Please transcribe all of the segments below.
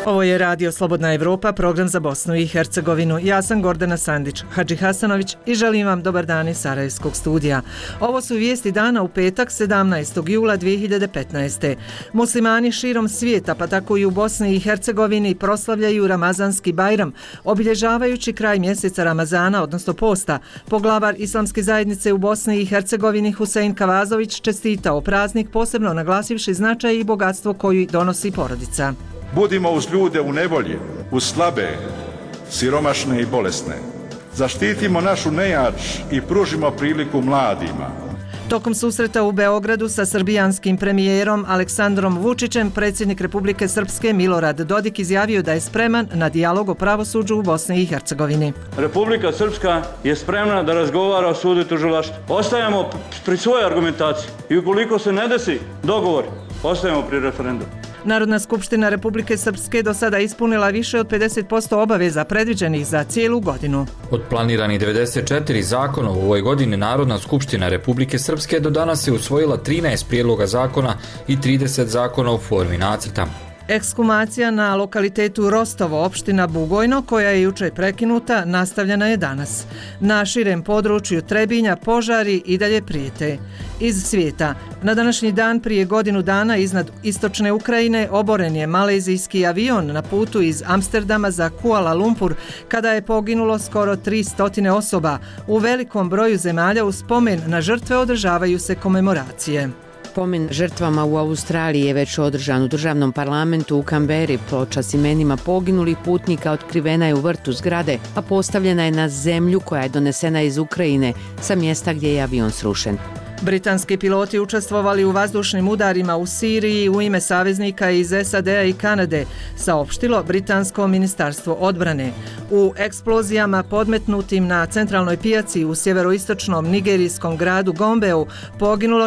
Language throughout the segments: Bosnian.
Ovo je Radio Slobodna Evropa, program za Bosnu i Hercegovinu. Ja sam Gordana Sandić, Hadži Hasanović i želim vam dobar dan iz Sarajevskog studija. Ovo su vijesti dana u petak 17. jula 2015. Muslimani širom svijeta, pa tako i u Bosni i Hercegovini, proslavljaju Ramazanski Bajram, obilježavajući kraj mjeseca Ramazana, odnosno posta. Poglavar Islamske zajednice u Bosni i Hercegovini Husein Kavazović čestitao praznik, posebno naglasivši značaj i bogatstvo koju donosi porodica. Budimo uz ljude u nevolji, uz slabe, siromašne i bolesne. Zaštitimo našu nejač i pružimo priliku mladima. Tokom susreta u Beogradu sa srbijanskim premijerom Aleksandrom Vučićem, predsjednik Republike Srpske Milorad Dodik izjavio da je spreman na dijalog o pravosuđu u Bosni i Hercegovini. Republika Srpska je spremna da razgovara o sudu i tužilaštvu. Ostajemo pri svojoj argumentaciji i ukoliko se ne desi dogovor, ostajemo pri referendumu. Narodna skupština Republike Srpske do sada ispunila više od 50% obaveza predviđenih za cijelu godinu. Od planiranih 94 zakona u ovoj godini Narodna skupština Republike Srpske do danas je usvojila 13 prijedloga zakona i 30 zakona u formi nacrta. Ekshumacija na lokalitetu Rostovo, opština Bugojno, koja je jučer prekinuta, nastavljena je danas. Na širem području Trebinja požari i dalje prijete. Iz svijeta, na današnji dan prije godinu dana iznad istočne Ukrajine oboren je malezijski avion na putu iz Amsterdama za Kuala Lumpur, kada je poginulo skoro 300 osoba. U velikom broju zemalja u spomen na žrtve održavaju se komemoracije. Spomen žrtvama u Australiji je već održan u državnom parlamentu u Kamberi. Ploča s imenima poginulih putnika otkrivena je u vrtu zgrade, a postavljena je na zemlju koja je donesena iz Ukrajine sa mjesta gdje je avion srušen. Britanski piloti učestvovali u vazdušnim udarima u Siriji u ime saveznika iz SAD-a i Kanade, saopštilo Britansko ministarstvo odbrane. U eksplozijama podmetnutim na centralnoj pijaci u sjeveroistočnom nigerijskom gradu Gombeu poginulo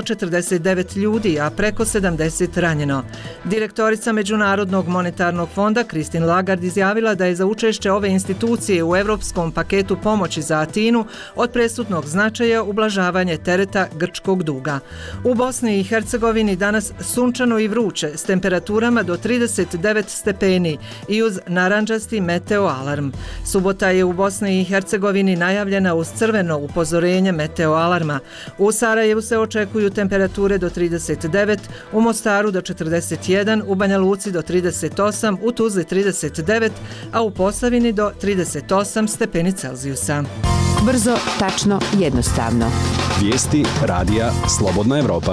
49 ljudi, a preko 70 ranjeno. Direktorica Međunarodnog monetarnog fonda Christine Lagarde izjavila da je za učešće ove institucije u europskom paketu pomoći za Atinu od presudnog značaja ublažavanje tereta grčkog duga. U Bosni i Hercegovini danas sunčano i vruće s temperaturama do 39 stepeni i uz narandžasti meteo alarm. Subota je u Bosni i Hercegovini najavljena uz crveno upozorenje meteo alarma. U Sarajevu se očekuju temperature do 39, u Mostaru do 41, u Banja Luci do 38, u Tuzli 39, a u Posavini do 38 stepeni Celzijusa. Brzo, tačno, jednostavno. Vijesti Radija Slobodna Evropa.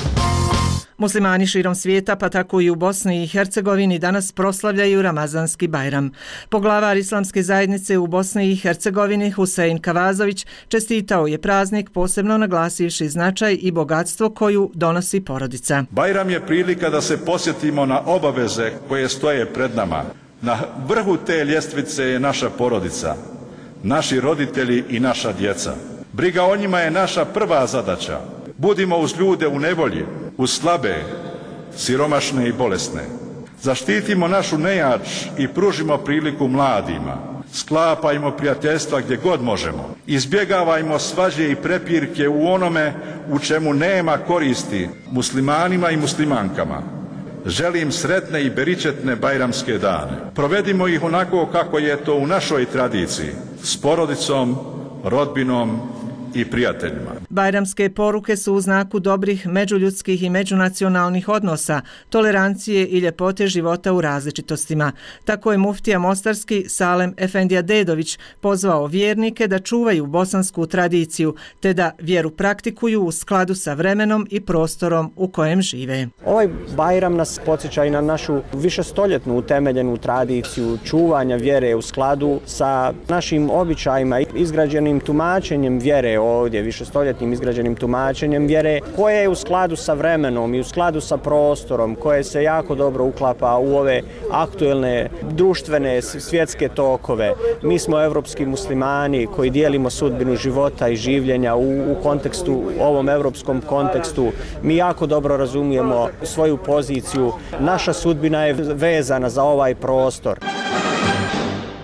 Muslimani širom svijeta, pa tako i u Bosni i Hercegovini, danas proslavljaju Ramazanski Bajram. Poglavar Islamske zajednice u Bosni i Hercegovini Husein Kavazović čestitao je praznik, posebno naglasivši značaj i bogatstvo koju donosi porodica. Bajram je prilika da se podsjetimo na obaveze koje stoje pred nama. Na vrhu te ljestvice je naša porodica, naši roditelji i naša djeca. Briga o njima je naša prva zadaća. Budimo uz ljude u nevolji, uz slabe, siromašne i bolesne. Zaštitimo našu nejač i pružimo priliku mladima. Sklapajmo prijateljstva gdje god možemo. Izbjegavajmo svađe i prepirke u onome u čemu nema koristi muslimanima i muslimankama. Želim sretne i beričetne bajramske dane. Provedimo ih onako kako je to u našoj tradiciji, s porodicom, rodbinom i prijateljima. Bajramske poruke su u znaku dobrih međuljudskih i međunacionalnih odnosa, tolerancije i ljepote života u različitostima. Tako je muftija mostarski Salem Efendija Dedović pozvao vjernike da čuvaju bosansku tradiciju, te da vjeru praktikuju u skladu sa vremenom i prostorom u kojem žive. Ovaj Bajram nas podsjeća i na našu višestoljetnu utemeljenu tradiciju čuvanja vjere u skladu sa našim običajima, izgrađenim tumačenjem vjere ovdje, višestoljetnim izgrađenim tumačenjem vjere, koje je u skladu sa vremenom i u skladu sa prostorom, koje se jako dobro uklapa u ove aktuelne društvene svjetske tokove. Mi smo evropski muslimani koji dijelimo sudbinu života i življenja u kontekstu, ovom evropskom kontekstu. Mi jako dobro razumijemo svoju poziciju. Naša sudbina je vezana za ovaj prostor.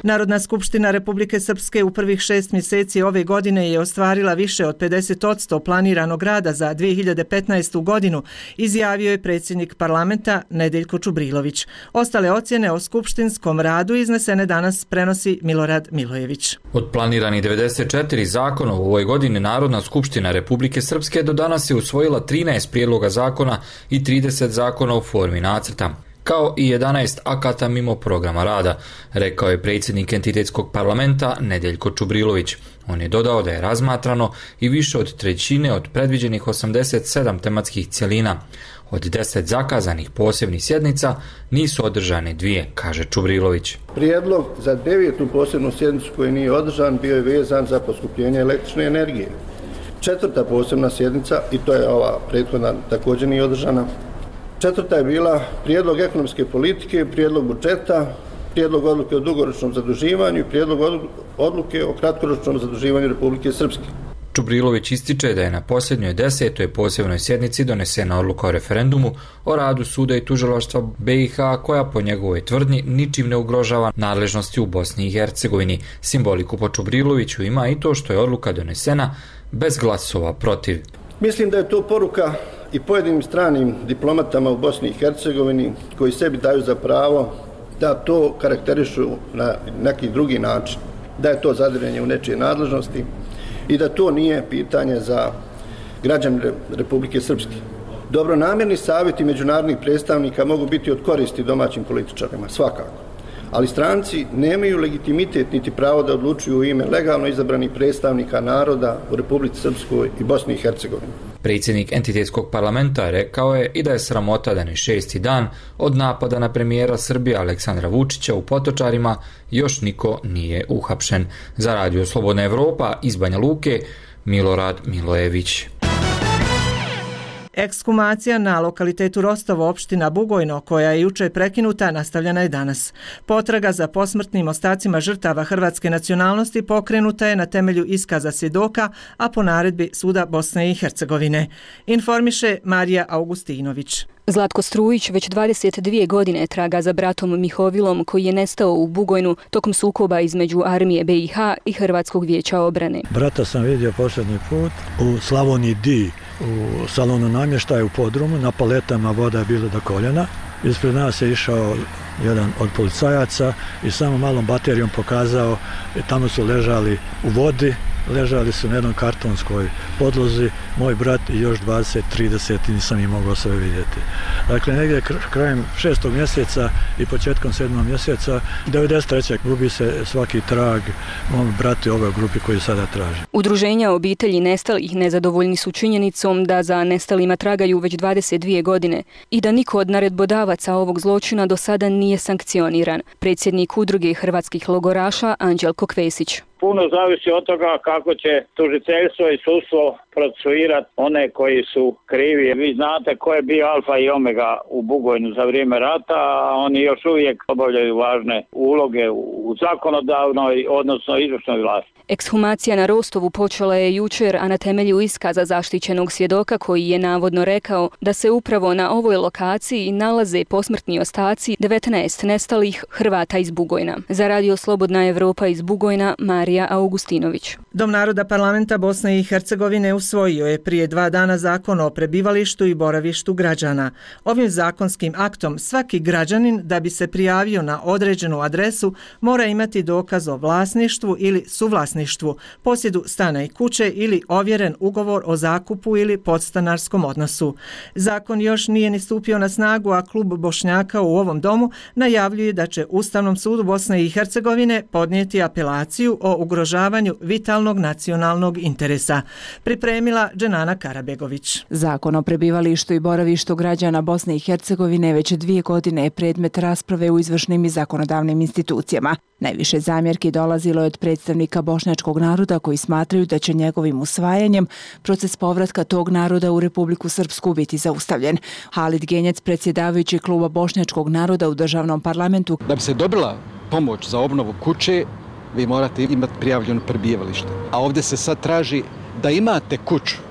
Narodna skupština Republike Srpske u prvih 6 mjeseci ove godine je ostvarila više od 50% planiranog rada za 2015. godinu, izjavio je predsjednik parlamenta Nedeljko Čubrilović. Ostale ocjene o skupštinskom radu iznesene danas prenosi Milorad Milojević. Od planiranih 94 zakona u ovoj godini Narodna skupština Republike Srpske do danas je usvojila 13 prijedloga zakona i 30 zakona u formi nacrta, kao i 11 akata mimo programa rada, rekao je predsjednik entitetskog parlamenta Nedeljko Čubrilović. On je dodao da je razmatrano i više od trećine od predviđenih 87 tematskih cjelina. Od 10 zakazanih posebnih sjednica nisu održane 2, kaže Čubrilović. Prijedlog za 9. posebnu sjednicu koji nije održan bio je vezan za poskupljenje električne energije. 4. posebna sjednica, i to je ova prethodna, također nije održana. 4. je bila prijedlog ekonomske politike, prijedlog budžeta, prijedlog odluke o dugoročnom zaduživanju i prijedlog odluke o kratkoročnom zaduživanju Republike Srpske. Čubrilović ističe da je na posljednjoj 10. posebnoj sjednici donesena odluka o referendumu o radu suda i tužilaštva BiH koja po njegovoj tvrdnji ničim ne ugrožava nadležnosti u Bosni i Hercegovini. Simboliku po Čubriloviću ima i to što je odluka donesena bez glasova protiv. Mislim da je to poruka i pojedinim stranim diplomatama u Bosni i Hercegovini koji sebi daju za pravo da to karakterišu na neki drugi način, da je to zadiranje u nečije nadležnosti i da to nije pitanje za građane Republike Srpske. Dobronamjerni savjeti međunarodnih predstavnika mogu biti od koristi domaćim političarima, svakako. Ali stranci nemaju legitimitet niti pravo da odlučuju u ime legalno izabranih predstavnika naroda u Republici Srpskoj i Bosni i Hercegovini. Predsjednik entitetskog parlamenta rekao je i da je sramota da ni 6. dan od napada na premijera Srbije Aleksandra Vučića u Potočarima još niko nije uhapšen. Za Radio Slobodna Evropa iz Banja Luke, Milorad Milojević. Ekshumacija na lokalitetu Rostovo, opština Bugojno, koja je juče prekinuta, nastavljena je danas. Potraga za posmrtnim ostacima žrtava hrvatske nacionalnosti pokrenuta je na temelju iskaza svjedoka, a po naredbi Suda Bosne i Hercegovine. Informiše Marija Augustinović. Zlatko Strujić već 22 godine traga za bratom Mihovilom koji je nestao u Bugojnu tokom sukoba između armije BiH i Hrvatskog vijeća obrane. Brata sam vidio posljednji put u Slavoniji D, u salonu namještaja u podrumu, na paletama voda je bila do koljena. Ispred nas je išao jedan od policajaca i samo malom baterijom pokazao, tamo su ležali u vodi, ležali su na jednom kartonskoj podlozi, moj brat i još 20-30 i nisam ih mogao sve vidjeti. Dakle, negdje krajem 6. mjeseca i početkom 7. mjeseca 93. gubi se svaki trag mom bratu i ovoj grupi koji sada traži. Udruženja obitelji nestalih nezadovoljni su činjenicom da za nestalima tragaju već 22 godine i da niko od naredbodavaca ovog zločina do sada nije sankcioniran. Predsjednik udruge hrvatskih logoraša Anđelko Kvesić. Puno zavisi od toga kako će tužiteljstvo i sudstvo procesuirati one koji su krivi. Vi znate ko je bio alfa i omega u Bugojnu za vrijeme rata, a oni još uvijek obavljaju važne uloge u zakonodavnoj, odnosno izvršnoj vlasti. Ekshumacija na Rostovu počela je jučer, a na temelju iskaza zaštićenog svjedoka koji je navodno rekao da se upravo na ovoj lokaciji nalaze posmrtni ostaci 19 nestalih Hrvata iz Bugojna. Za Radio Slobodna Evropa iz Bugojna, Marija Augustinović. Dom naroda parlamenta Bosne i Hercegovine usvojio je prije 2 dana zakon o prebivalištu i boravištu građana. Ovim zakonskim aktom svaki građanin da bi se prijavio na određenu adresu mora imati dokaz o vlasništvu ili suvlasništvu, posjedu stana i kuće ili ovjeren ugovor o zakupu ili podstanarskom odnosu. Zakon još nije ni stupio na snagu, a klub Bošnjaka u ovom domu najavljuje da će Ustavnom sudu Bosne i Hercegovine podnijeti apelaciju o ugrožavanju vitalnog nacionalnog interesa. Pripremila Dženana Karabegović. Zakon o prebivalištu i boravištu građana Bosne i Hercegovine već 2 godine je predmet rasprave u izvršnim i zakonodavnim institucijama. Najviše zamjerki dolazilo je od predstavnika bošnjačkog naroda koji smatraju da će njegovim usvajanjem proces povratka tog naroda u Republiku Srpsku biti zaustavljen. Halid Genjec, predsjedavajući kluba bošnjačkog naroda u državnom parlamentu. Da bi se dobila pomoć za obnovu kuće, vi morate imati prijavljeno prebivalište. A ovdje se sad traži da imate kuću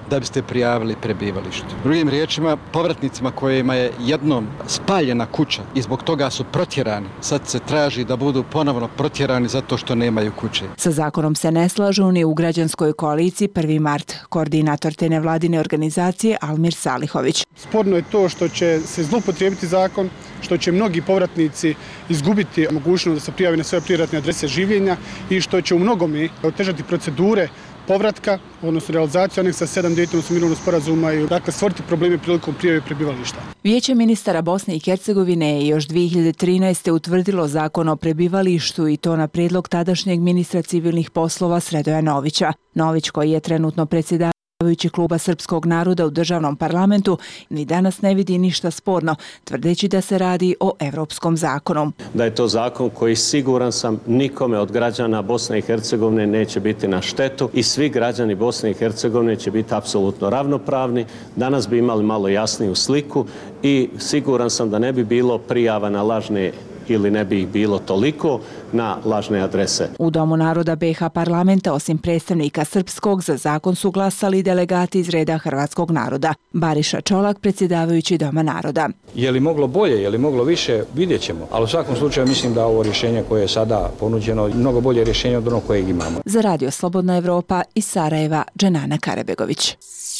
da biste prijavili prebivalište. Drugim riječima, povratnicima kojima je jednom spaljena kuća i zbog toga su protjerani, sad se traži da budu ponovno protjerani zato što nemaju kuće. Sa zakonom se ne slažu ni u građanskoj koaliciji 1. mart, koordinator te nevladine organizacije Almir Salihović. Sporno je to što će se zloupotrijebiti zakon, što će mnogi povratnici izgubiti mogućnost da se prijave na svoje privatne adrese življenja i što će u mnogome otežati procedure povratka, odnosno realizaciju aneksa 7 Daytonskog mirovnog sporazuma i dakle stvoriti probleme prilikom prijave prebivališta. Vijeće ministara Bosne i Hercegovine je još 2013. utvrdilo zakon o prebivalištu i to na prijedlog tadašnjeg ministra civilnih poslova Sredoja Novića. Nović, koji je trenutno predsjedavajući Kluba srpskog naroda u državnom parlamentu, ni danas ne vidi ništa sporno, tvrdeći da se radi o europskom zakonu. Da je to zakon koji, siguran sam, nikome od građana Bosne i Hercegovine neće biti na štetu i svi građani Bosne i Hercegovine će biti apsolutno ravnopravni. Danas bi imali malo jasniju sliku i siguran sam da ne bi bilo prijava na lažne ili ne bi ih bilo toliko na lažne adrese. U Domu naroda BiH parlamenta, osim predstavnika srpskog, za zakon su glasali delegati iz reda hrvatskog naroda. Bariša Čolak, predsjedavajući Doma naroda. Je li moglo bolje, je li moglo više, vidjet ćemo. Ali u svakom slučaju mislim da ovo rješenje koje je sada ponuđeno mnogo bolje rješenje od onog kojeg imamo. Za Radio Slobodna Evropa iz Sarajeva, Dženana Karebegović.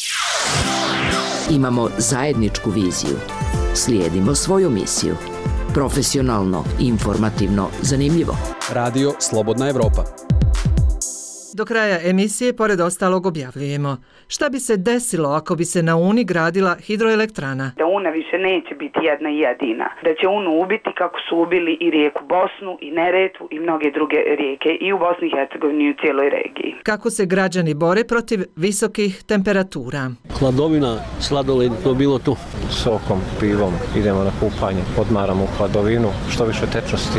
Imamo zajedničku viziju. Slijedimo svoju misiju. Profesionalno, informativno, zanimljivo. Radio Slobodna Evropa. Do kraja emisije, pored ostalog, objavljujemo šta bi se desilo ako bi se na Uni gradila hidroelektrana. Da Una više neće biti jedna i jedina. Da će Unu ubiti kako su ubili i rijeku Bosnu i Neretvu i mnoge druge rijeke i u Bosni i Hercegovini i u cijeloj regiji. Kako se građani bore protiv visokih temperatura. Hladovina, sladoled, to bilo tu. Sokom, pivom, idemo na kupanje, odmaramo u hladovinu, što više tečnosti.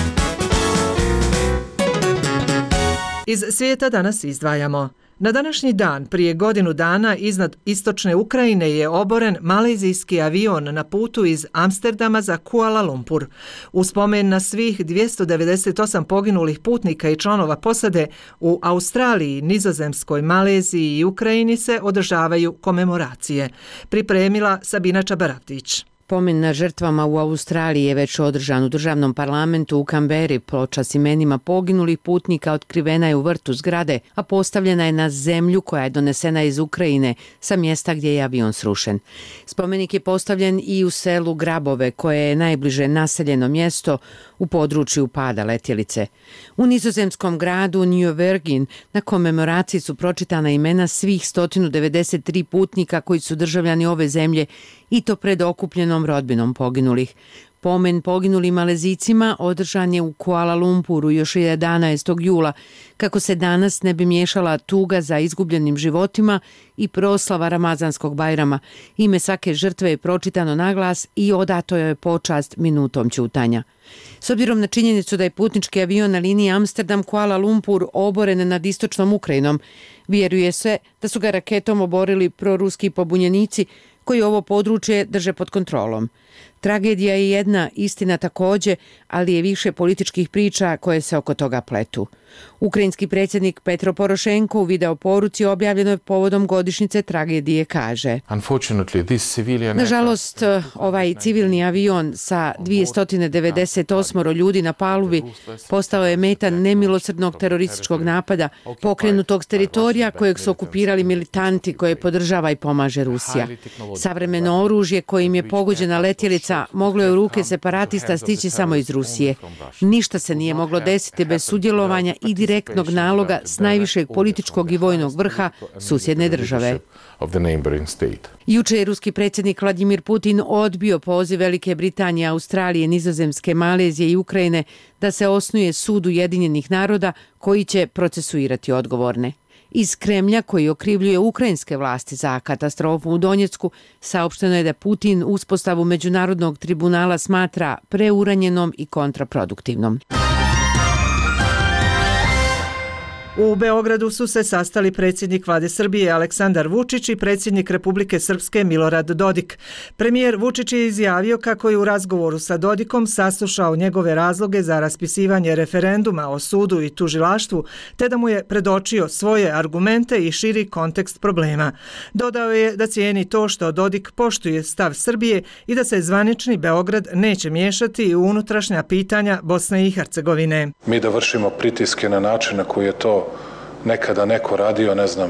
Iz svijeta danas izdvajamo. Na današnji dan, prije godinu dana, iznad istočne Ukrajine je oboren malezijski avion na putu iz Amsterdama za Kuala Lumpur. U spomen na svih 298 poginulih putnika i članova posade u Australiji, Nizozemskoj, Maleziji i Ukrajini se održavaju komemoracije. Pripremila Sabina Čabaratić. Pomen na žrtvama u Australiji je već održan u državnom parlamentu u Kamberi. Ploča s imenima poginulih putnika otkrivena je u vrtu zgrade, a postavljena je na zemlju koja je donesena iz Ukrajine sa mjesta gdje je avion srušen. Spomenik je postavljen i u selu Grabove, koje je najbliže naseljeno mjesto u području pada letjelice. U nizozemskom gradu New Vergin na komemoraciji su pročitana imena svih 193 putnika koji su državljani ove zemlje i to pred okupljenom rodbinom poginulih. Pomen poginulim Malezijcima održan je u Kuala Lumpuru još 11. jula, kako se danas ne bi miješala tuga za izgubljenim životima i proslava Ramazanskog Bajrama. Ime svake žrtve je pročitano na glas i odato je počast minutom ćutanja. S obzirom na činjenicu da je putnički avion na liniji Amsterdam-Kuala Lumpur oboren nad istočnom Ukrajinom, vjeruje se da su ga raketom oborili proruski pobunjenici koji ovo područje drže pod kontrolom. Tragedija je jedna, istina također, ali je više političkih priča koje se oko toga pletu. Ukrajinski predsjednik Petro Porošenko u videoporuci objavljenoj povodom godišnjice tragedije kaže: Nažalost, ovaj civilni avion sa 298 ljudi na palubi postao je meta nemilosrdnog terorističkog napada pokrenutog s teritorija kojeg su okupirali militanti koje podržava i pomaže Rusija. Savremeno oružje kojim je pogođena letjelica moglo je u ruke separatista stići samo iz Rusije. Ništa se nije moglo desiti bez sudjelovanja i direktnog naloga s najvišeg političkog i vojnog vrha susjedne države. Juče je ruski predsjednik Vladimir Putin odbio poziv Velike Britanije, Australije, Nizozemske, Malezije i Ukrajine da se osnuje sud Ujedinjenih naroda koji će procesuirati odgovorne. Iz Kremlja, koji okrivljuje ukrajinske vlasti za katastrofu u Donjecku, saopšteno je da Putin uspostavu međunarodnog tribunala smatra preuranjenom i kontraproduktivnom. U Beogradu su se sastali predsjednik Vlade Srbije Aleksandar Vučić i predsjednik Republike Srpske Milorad Dodik. Premijer Vučić je izjavio kako je u razgovoru sa Dodikom saslušao njegove razloge za raspisivanje referenduma o sudu i tužilaštvu, te da mu je predočio svoje argumente i širi kontekst problema. Dodao je da cijeni to što Dodik poštuje stav Srbije i da se zvanični Beograd neće miješati u unutrašnja pitanja Bosne i Hercegovine. Mi da vršimo pritiske na način na koji je to nekada neko radio, ne znam,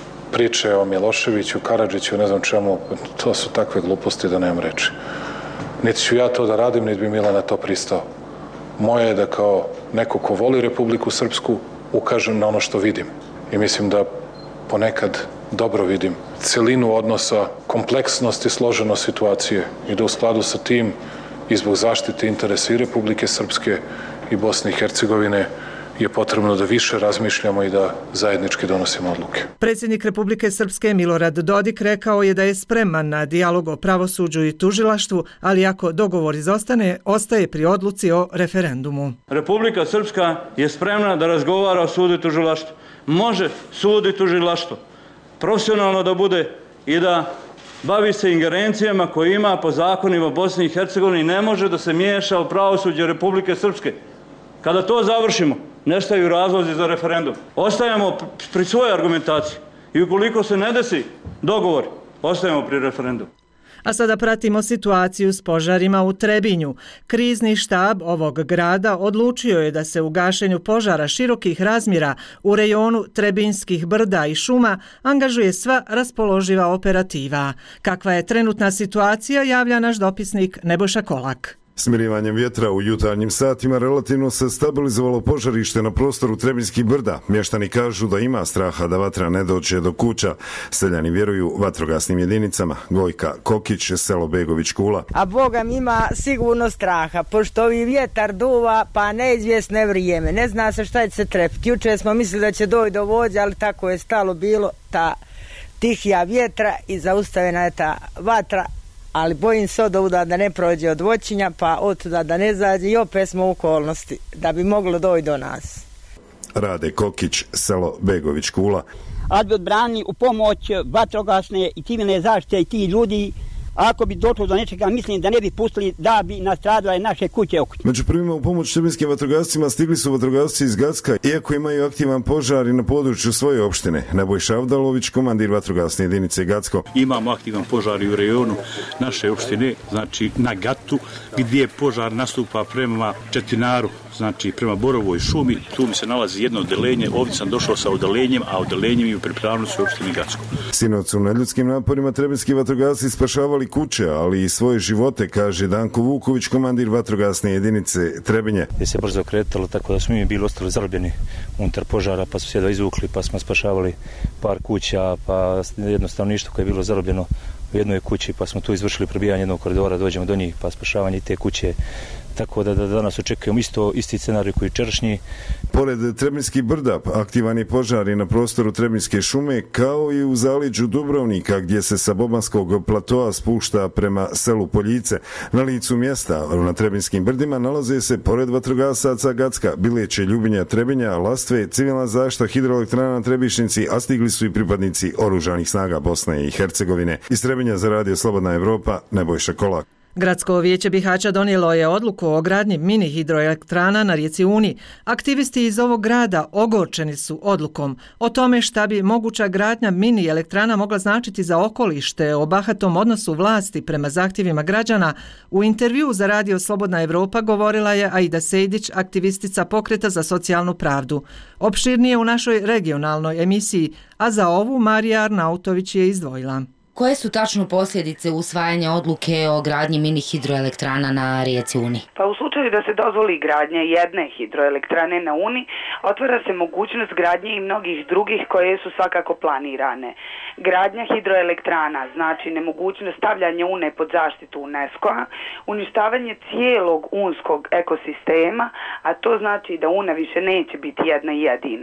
priče o Miloševiću, Karadžiću, ne znam čemu, to su takve gluposti da nemam reči. Niti ću ja to da radim, niti bi Mila na to pristao. Moje je da kao neko ko voli Republiku Srpsku ukažem na ono što vidim. I mislim da ponekad dobro vidim celinu odnosa, kompleksnost i složenost situacije i da u skladu sa tim i zbog zaštite interesa i Republike Srpske i Bosne i Hercegovine je potrebno da više razmišljamo i da zajednički donosimo odluke. Predsjednik Republike Srpske Milorad Dodik rekao je da je spreman na dijalog o pravosuđu i tužilaštvu, ali ako dogovor izostane, ostaje pri odluci o referendumu. Republika Srpska je spremna da razgovara o sudu i tužilaštvu. Može sud i tužilaštvo profesionalno da bude i da bavi se ingerencijama koje ima po zakonima Bosne i Hercegovine i ne može da se miješa u pravosuđe Republike Srpske. Kada to završimo, nestaju razlozi za referendum. Ostajemo pri svojoj argumentaciji i ukoliko se ne desi dogovor, ostajemo pri referendumu. A sada pratimo situaciju s požarima u Trebinju. Krizni štab ovog grada odlučio je da se u gašenju požara širokih razmjera u rejonu Trebinskih brda i šuma angažuje sva raspoloživa operativa. Kakva je trenutna situacija, javlja naš dopisnik Nebojša Kolak. Smirivanjem vjetra u jutarnjim satima relativno se stabilizovalo požarište na prostoru Trebinskih brda. Mještani kažu da ima straha da vatra ne dođe do kuća. Seljani vjeruju vatrogasnim jedinicama. Gojka Kokić, selo Begović Kula. A Boga mi ima sigurno straha, pošto ovi vjetar duva, pa neizvjesno je vrijeme. Ne zna se šta će se trepiti. Juče smo mislili da će doći do vođa, ali tako je stalo bilo ta tihija vjetra i zaustavljena je ta vatra. Ali bojim se od ovuda da ne prođe od voćinja, pa otuda da ne zađe i opet smo u okolnosti da bi moglo doći do nas. Rade Kokić, selo Begović Kula. Ali bi odbrani u pomoć vatrogasne i civilne zaštite i ti ljudi, ako bi došlo do nečega, mislim da ne bi pustili da bi nastradale naše kuće oko. Među prvima u pomoć trebinskim vatrogascima stigli su vatrogasci iz Gacka, iako imaju aktivan požar i na području svoje opštine. Nebojša Avdalović, komandir vatrogasne jedinice Gacko. Imamo aktivan požar i u rejonu naše opštine, znači na Gatu, gdje požar nastupa prema Četinaru, znači prema Borovoj šumi. Tu mi se nalazi jedno odelenje, ovdje sam došao sa odelenjem, a odelenjem je u pripravnosti u opštini Gacko. Sinoć su neljudskim naporima trebinski vatrogasci spašavali kuće, ali i svoje živote, kaže Danko Vuković, komandir vatrogasne jedinice Trebinje. Je se brzo kretalo, tako da smo mi bili ostali zarobljeni unutar požara, pa su se izvukli, pa smo spašavali par kuća, pa jednostavno ništa koje je bilo zarobljeno u jednoj kući, pa smo tu izvršili probijanje jednog koridora, dođemo do njih, pa spašavanje te kuće. Tako da danas očekujemo isti scenarij koji čerašnji. Pored Trebinskih brda aktivan je požar i na prostoru Trebinske šume, kao i u zaleđu Dubrovnika, gdje se sa Bobanskog platoa spušta prema selu Poljice. Na licu mjesta na Trebinskim brdima nalaze se pored vatrogasaca Gacka, Bileće, Ljubinja, Trebinja, Lastve, civilna zaštita hidroelektrana Trebišnici, a stigli su i pripadnici oružanih snaga Bosne i Hercegovine. Iz Trebinja za Radio Slobodna Evropa, Nebojša Kolak. Gradsko vijeće Bihaća donijelo je odluku o gradnji mini hidroelektrana na rijeci Uni. Aktivisti iz ovog grada ogorčeni su odlukom o tome šta bi moguća gradnja mini elektrana mogla značiti za okolište, o bahatom odnosu vlasti prema zahtjevima građana. U intervju za Radio Slobodna Evropa govorila je Aida Sejdić, aktivistica Pokreta za socijalnu pravdu. Opširnije u našoj regionalnoj emisiji, a za ovu Marija Arnautović je izdvojila. Koje su tačno posljedice usvajanja odluke o gradnji mini hidroelektrana na rijeci Uni? Pa u slučaju da se dozvoli gradnja jedne hidroelektrane na Uni, otvara se mogućnost gradnje i mnogih drugih koje su svakako planirane. Gradnja hidroelektrana znači nemogućnost stavljanja Une pod zaštitu UNESCO-a, uništavanje cijelog unskog ekosistema, a to znači da Una više neće biti jedna jedina.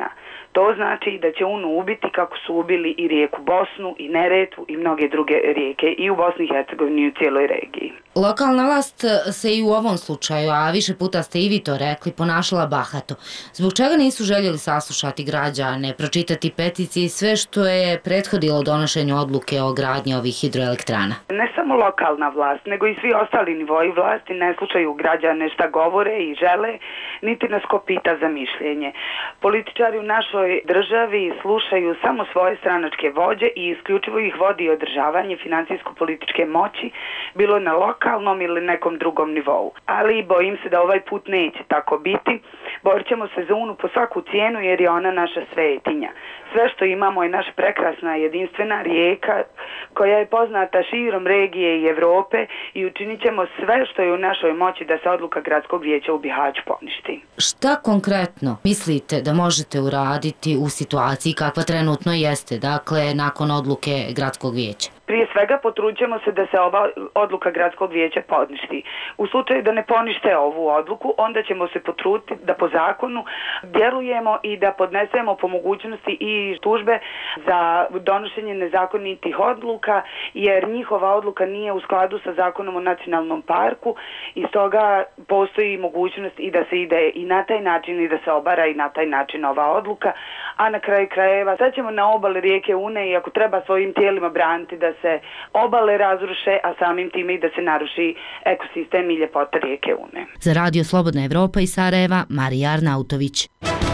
To znači da će UNU ubiti kako su ubili i rijeku Bosnu i Neretvu i mnoge druge rijeke i u Bosni i Hercegovini i u cijeloj regiji. Lokalna vlast se i u ovom slučaju, a više puta ste i vi to rekli, ponašala bahato. Zbog čega nisu željeli saslušati građane, pročitati peticije i sve što je prethodilo donošenju odluke o gradnji ovih hidroelektrana? Ne samo lokalna vlast, nego i svi ostali nivoji vlasti ne slušaju građane šta govore i žele, niti nas ko pita za mišljenje. Političari u našoj državi slušaju samo svoje stranačke vođe i isključivo ih vodi održavanje financijsko-političke moći, bilo na lokalnom ili nekom drugom nivou. Ali bojim se da ovaj put neće tako biti. Borit ćemo se za UNU po svaku cijenu jer je ona naša svetinja. Sve što imamo je naša prekrasna jedinstvena rijeka koja je poznata širom regije i Evrope i učinit ćemo sve što je u našoj moći da se odluka Gradskog vijeća u Bihaću poništi. Šta konkretno mislite da možete uraditi u situaciji kakva trenutno jeste, dakle nakon odluke Gradskog vijeća? Prije svega potrudit ćemo se da se ova odluka Gradskog vijeća poništi. U slučaju da ne ponište ovu odluku, onda ćemo se potruditi da po zakonu djelujemo i da podnesemo po mogućnosti i tužbe za donošenje nezakonitih odluka, jer njihova odluka nije u skladu sa zakonom o nacionalnom parku i stoga postoji mogućnost i da se ide i na taj način i da se obara i na taj način ova odluka, a na kraju krajeva sad ćemo na obale rijeke Une i ako treba svojim tijelima braniti da se obale razruše, a samim time i da se naruši ekosistem i ljepota rijeke Une. Za Radio Slobodna Evropa iz Sarajeva, Marija Arnautović.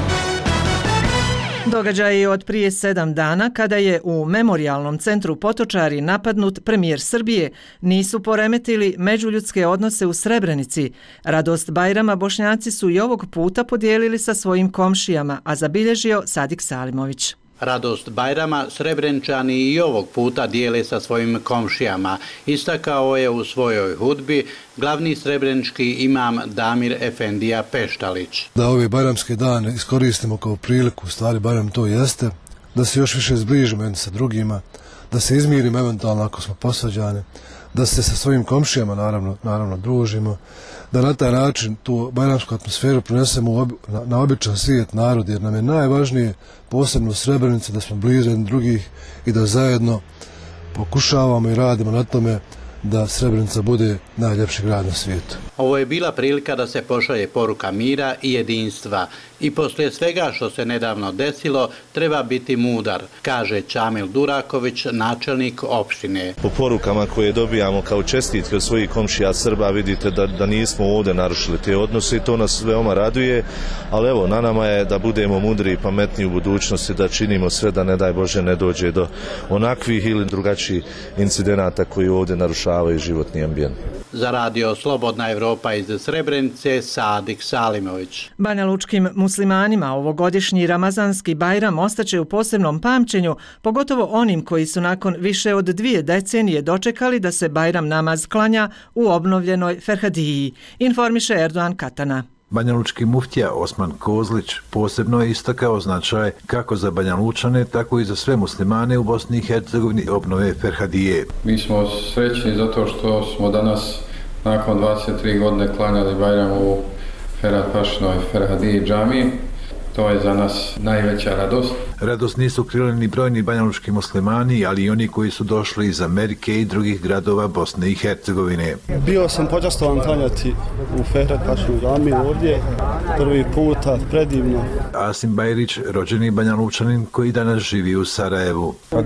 Događaji od prije 7 dana, kada je u Memorijalnom centru Potočari napadnut premijer Srbije, nisu poremetili međuljudske odnose u Srebrenici. Radost Bajrama Bošnjaci su i ovog puta podijelili sa svojim komšijama, a zabilježio Sadik Salimović. Radost Bajrama Srebreničani i ovog puta dijele sa svojim komšijama, istakao je u svojoj hudbi glavni srebrenički imam Damir Efendija Peštalić. Da ove bajramske dane iskoristimo kao priliku, u stvari barem to jeste, da se još više zbližimo jedni sa drugima, da se izmirimo eventualno ako smo posvađani, da se sa svojim komšijama naravno družimo, da na taj način tu bajramsku atmosferu prenesemo na običan svijet narod, jer nam je najvažnije, posebno u Srebrenici, da smo blizu jedni drugih i da zajedno pokušavamo i radimo na tome da Srebrenica bude najljepši grad na svijetu. Ovo je bila prilika da se pošalje poruka mira i jedinstva i poslije svega što se nedavno desilo treba biti mudar, kaže Čamil Duraković, načelnik opštine. Po porukama koje dobijamo kao čestitke od svojih komšija Srba vidite da nismo ovdje narušili te odnose i to nas veoma raduje, ali evo na nama je da budemo mudri i pametni u budućnosti, da činimo sve da ne daj Bože ne dođe do onakvih ili drugačijih incidenata koji ovdje narušavaju životni ambijent. Za Radio Slobodna Evropa iz Srebrenice, Sadik Salimović. Banjalučkim muslimanima ovogodišnji Ramazanski Bajram ostaće u posebnom pamćenju, pogotovo onim koji su nakon više od 2 decenije dočekali da se Bajram namaz klanja u obnovljenoj Ferhadiji, informiše Erdoğan Katana. Banjalučki muftija Osman Kozlić posebno je istakao značaj kako za Banjalučane, tako i za sve muslimane u Bosni i Hercegovini obnove Ferhadije. Mi smo srećni zato što smo danas nakon 23 godine klanjali Bajram u Ferhat Pašinoj Ferhadiji džamiji. To je za nas najveća radost. Radost nisu krili ni brojni banjalučki muslimani, ali i oni koji su došli iz Amerike i drugih gradova Bosne i Hercegovine. Bio sam počastovan klanjati u Ferhat Pašinoj džamiji ovdje, prvi puta, predivno. Asim Bajrić, rođeni banjalučanin koji danas živi u Sarajevu. Pa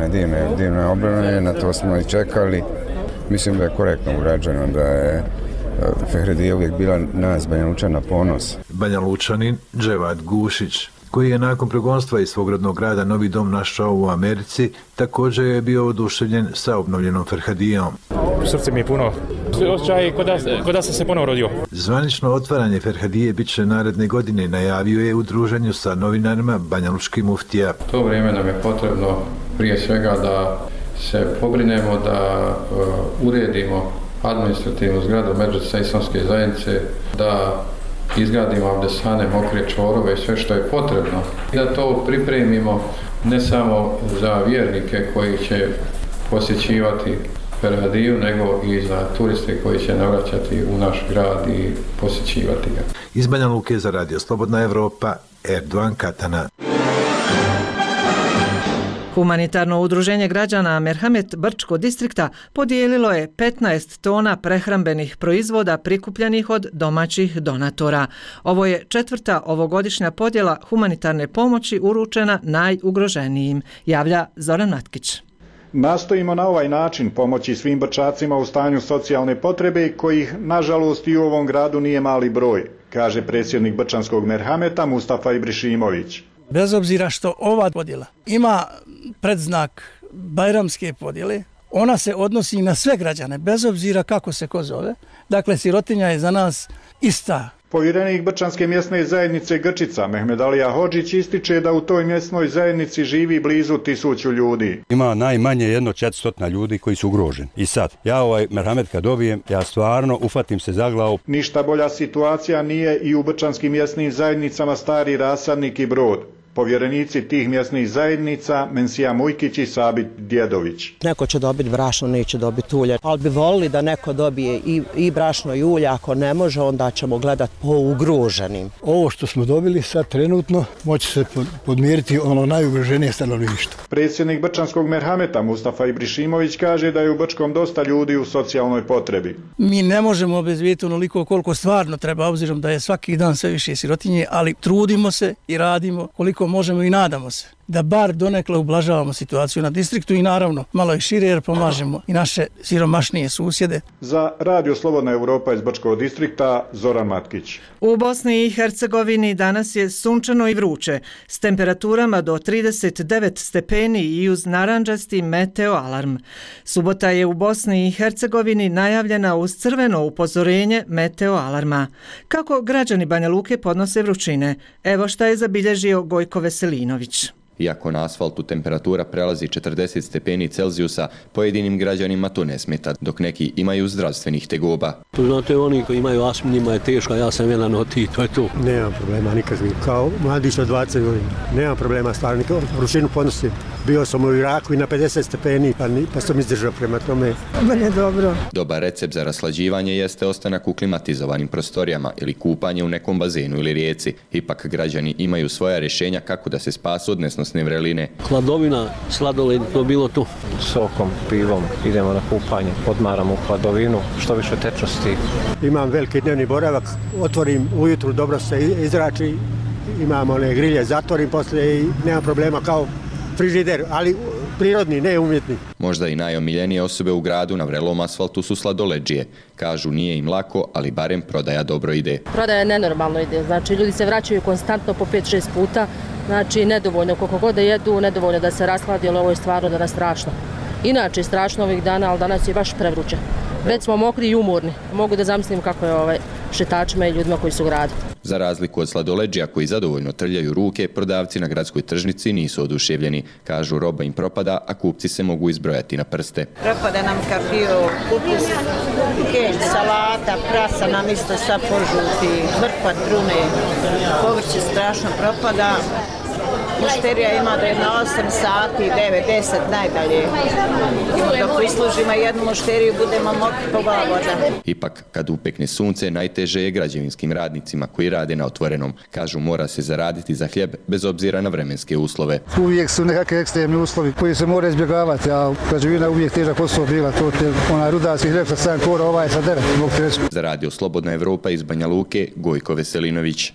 divno je obrano, na to smo i čekali. Mislim da je korektno urađeno, da je Ferhadija uvijek bila nas Banjalučana ponos. Banjalučanin Dževad Gušić, koji je nakon progonstva iz svog rodnog grada Novi Dom našao u Americi, također je bio oduševljen sa obnovljenom Ferhadijom. Srce mi je puno. Osjećaj kod da sam se ponovo rodio. Zvanično otvaranje Ferhadije bit će naredne godine, najavio je u druženju sa novinarima Banjalučki muftija. To vrijeme nam je potrebno prije svega da se pobrinemo, da uredimo administrativnu zgradu Medžlisa Islamske zajednice, da izgradimo abdesane, mokre čvorove i sve što je potrebno. I da to pripremimo ne samo za vjernike koji će posjećivati Ferhadiju, nego i za turiste koji će navraćati u naš grad i posjećivati ga. Iz Banja Luke za Radio Slobodna Evropa, Erdoğan Katana. Humanitarno udruženje građana Merhamet Brčko distrikta podijelilo je 15 tona prehrambenih proizvoda prikupljenih od domaćih donatora. Ovo je 4. ovogodišnja podjela humanitarne pomoći uručena najugroženijim, javlja Zoran Matkić. Nastojimo na ovaj način pomoći svim Brčacima u stanju socijalne potrebe kojih, nažalost, i u ovom gradu nije mali broj, kaže predsjednik Brčanskog Merhameta Mustafa Ibrišimović. Bez obzira što ova podjela ima predznak bajramske podjele, ona se odnosi na sve građane, bez obzira kako se ko zove. Dakle, sirotinja je za nas ista. Povjerenik Brčanske mjesne zajednice Grčica, Mehmedalija Hodžić, ističe da u toj mjesnoj zajednici živi blizu 1000 ljudi. Ima najmanje 400 ljudi koji su ugroženi. I sad, ja ovaj Merhamet kad dobijem, ja stvarno ufatim se za glavu. Ništa bolja situacija nije i u Brčanskim mjesnim zajednicama Stari Rasadnik i Brod. Povjerenici tih mjesnih zajednica Mensija Mujkić i Sabit Djedović. Neko će dobiti brašno, neće dobiti ulje, ali bi volili da neko dobije i brašno i ulje, ako ne može onda ćemo gledati po ugroženim. Ovo što smo dobili sad trenutno moći se podmiriti ono najugroženije stanovništvo. Predsjednik Brčanskog Merhameta Mustafa Ibrišimović kaže da je u Brčkom dosta ljudi u socijalnoj potrebi. Mi ne možemo obezbijeti onoliko koliko stvarno treba, obzirom da je svaki dan sve više sirotinje, ali trudimo se i radimo koliko možemo i nadamo se da bar donekle ublažavamo situaciju na distriktu i naravno malo i šire jer pomažemo i naše siromašnije susjede. Za Radio Slobodna Europa iz Brčkog distrikta Zoran Matkić. U Bosni i Hercegovini danas je sunčano i vruće s temperaturama do 39 stepeni i uz narandžasti meteo alarm. Subota je u Bosni i Hercegovini najavljena uz crveno upozorenje meteo alarma. Kako građani Banja Luke podnose vrućine? Evo šta je zabilježio Gojko Veselinović. Iako na asfaltu temperatura prelazi 40 stepeni Celzijusa, pojedinim građanima to ne smeta, dok neki imaju zdravstvenih tegoba. Znate, oni koji imaju astmu, njima je teško, ja sam jedan od tih, to je to. Nemam problema nikakvih, kao mladić od 20 godina. Nemam problema, stvarno, vrućinu podnosim. Bio sam u Iraku i na 50 stepeni, pa sam izdržao prema tome. Mene dobro. Dobar recept za raslađivanje jeste ostanak u klimatizovanim prostorijama ili kupanje u nekom bazenu ili rijeci. Ipak građani imaju svoja rješenja kako da se spasu od nesnosne vreline. Hladovina, sladoled, to bilo tu. Sokom, pivom, idemo na kupanje, odmaramo u hladovinu, što više tečnosti. Imam veliki dnevni boravak, otvorim ujutru, dobro se izrači, imam one grilje, zatvorim poslije i nema problema kao frižider, ali prirodni, ne umjetni. Možda i najomiljenije osobe u gradu na vrelom asfaltu su sladoledžije. Kažu nije im lako, ali barem prodaja dobro ide. Prodaja nenormalno ide, znači ljudi se vraćaju konstantno po 5-6 puta, znači nedovoljno, koliko god da jedu, nedovoljno da se rashladi, ali ovo je stvarno danas strašno. Inače strašno ovih dana, ali danas je baš prevruće. Već smo mokri i umorni. Mogu da zamislim kako je šetačima i ljudima koji su u gradu. Za razliku od sladoledžija koji zadovoljno trljaju ruke, prodavci na gradskoj tržnici nisu oduševljeni. Kažu roba im propada, a kupci se mogu izbrojati na prste. Propada nam kafio, kupus, kenč, salata, prasa nam isto sad požuti, mrkva, trune, povrće strašno propada. Mušterija ima da je na 8 sati, 9-10 najdalje. Dok islužimo jednu mušteriju, budemo mokri po voda. Ipak, kad upekne sunce, najteže je građevinskim radnicima koji rade na otvorenom. Kažu, mora se zaraditi za hljeb bez obzira na vremenske uslove. Uvijek su nekakve ekstremni uslovi koji se mora izbjegavati, a građevina uvijek težak posao bila. To je onaj rudarski hljeb sa 7 kora, ovaj sa 9. Za Radio Slobodna Evropa iz Banja Luke, Gojko Veselinović.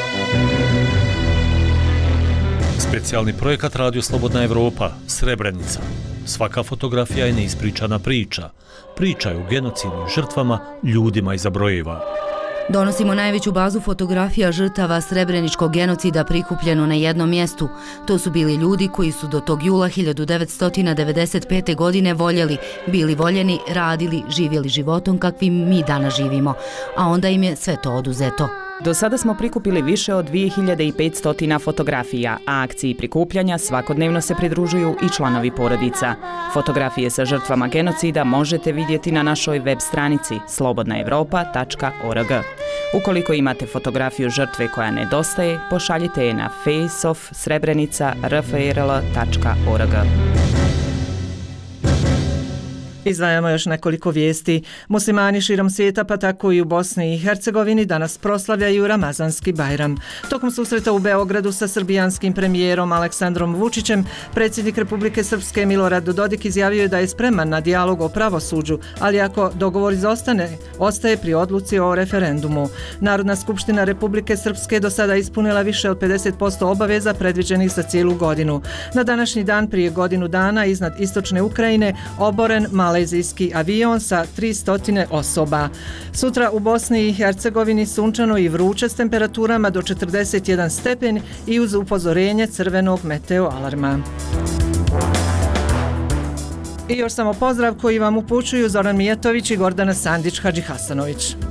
Specijalni projekat Radio Slobodna Evropa, Srebrenica. Svaka fotografija je neispričana priča. Priča je o genocidnim žrtvama, ljudima iza brojeva. Donosimo najveću bazu fotografija žrtava srebreničkog genocida prikupljeno na jednom mjestu. To su bili ljudi koji su do tog jula 1995. godine voljeli, bili voljeni, radili, živjeli životom kakvim mi danas živimo. A onda im je sve to oduzeto. Do sada smo prikupili više od 2500 fotografija, a akciji prikupljanja svakodnevno se pridružuju i članovi porodica. Fotografije sa žrtvama genocida možete vidjeti na našoj web stranici slobodnaevropa.org. Ukoliko imate fotografiju žrtve koja nedostaje, pošaljite je na faceoffsrebrenica.rfrl.org. Izdvajamo još nekoliko vijesti. Muslimani širom svijeta, pa tako i u Bosni i Hercegovini, danas proslavljaju Ramazanski Bajram. Tokom susreta u Beogradu sa srbijanskim premijerom Aleksandrom Vučićem, predsjednik Republike Srpske Milorad Dodik izjavio je da je spreman na dijalog o pravosuđu, ali ako dogovor izostane, ostaje pri odluci o referendumu. Narodna skupština Republike Srpske do sada ispunila više od 50% obaveza predviđenih za cijelu godinu. Na današnji dan prije godinu dana iznad istočne Ukrajine oboren malezijski avion sa 300 osoba. Sutra u Bosni i Hercegovini sunčano i vruće s temperaturama do 41 stepen i uz upozorenje crvenog meteo alarma. I još samo pozdrav koji vam upućuju Zoran Mijatović i Gordana Sandić Hadžihasanović.